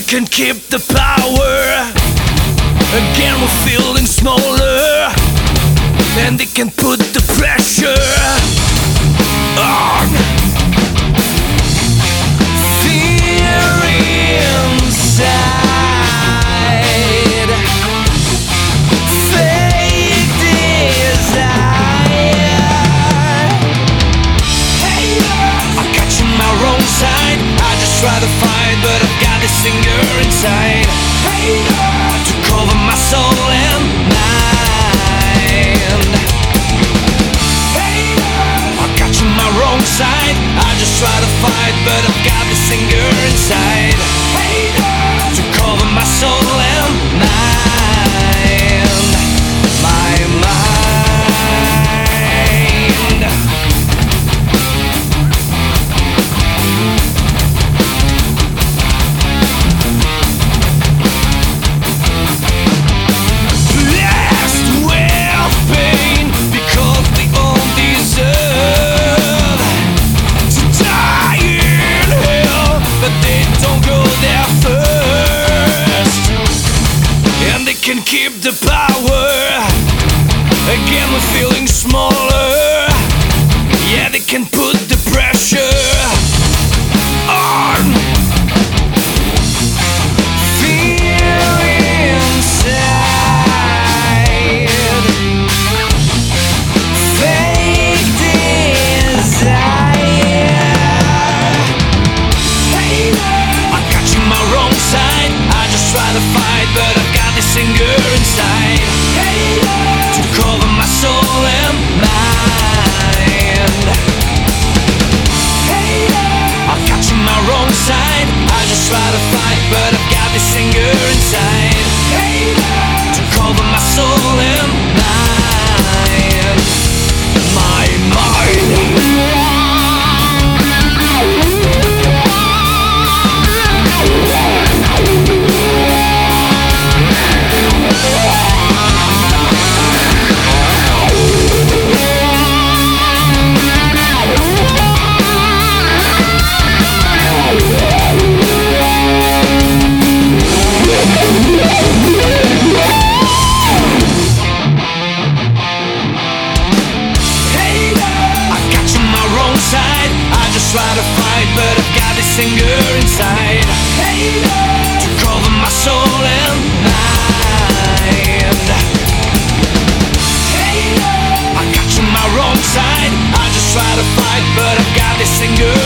can keep the power. Again we're feeling smaller, and they can put the pressure on. Fear inside, fake desire. I got you my wrong side. I just try to fight, but I've got this singer inside. To cover my soul and mind. I got you my wrong side. I just try to fight, but I've got this singer inside. To cover my soul and mind. My mind. Blessed with pain, because we all deserve to die in hell, but they don't go there first. And they can keep the power. Again we're feeling smaller. Yeah, they can put the pressure on. Fear inside, fake desire. I got you my wrong side. I just try to fight, but I've got this singer inside. To cover my soul and mind. I got you my wrong side. I just try to fight, but I've got this singer inside. To cover my soul and mind. My mind. Try to fight, but I've got this singer inside. To cover my soul and mind. I got you my wrong side. I just try to fight, but I've got this singer